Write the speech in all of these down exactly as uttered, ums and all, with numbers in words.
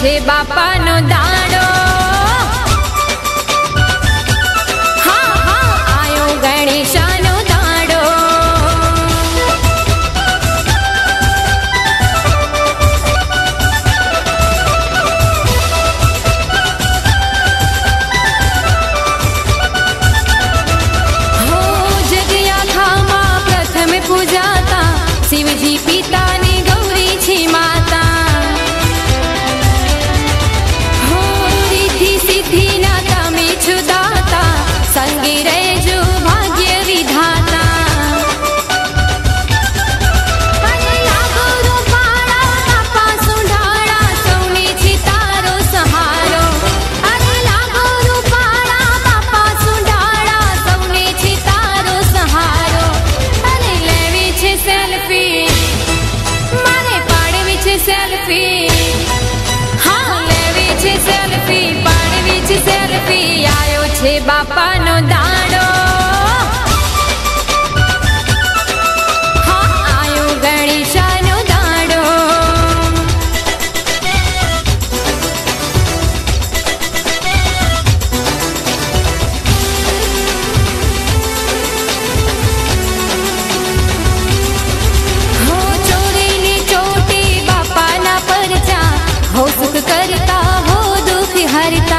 छे बापानो दाड़ो। हाँ हाँ आयो गणेशानो दाड़ो। हो जगिया खामा प्रथम पूजाता शिवजी पिता ने गौरी छी माता। संगे रेजो भाग्य विधाता। अरे लागो रूपाड़ा बापा सुंढाड़ा सौने छी तारो सहारो। अरे लागो रूपाड़ा बापा सुंढाड़ा सौने छी तारो सहारो। अरे लेवी छे सेल्फी मारे पाड़वी छे सेल्फी। हाँ लेवी छे सेल्फी पाड़वी छे सेल्फी। आयो छे बापानो दाड़ो। हाँ आयो गणेशानो दाड़ो। हो चोरी ने चोटी बापाना परचा। हो सुख करता हो दुख हरता।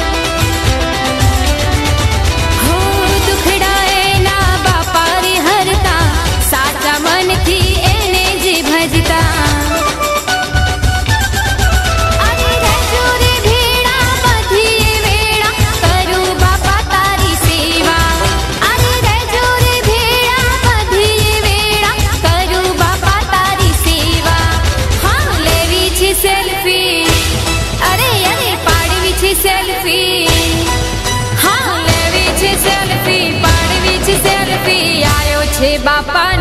सेल्फी हाँ लेवी छे सेल्फी पाड़वी छे सेल्फी। आयो छे बापा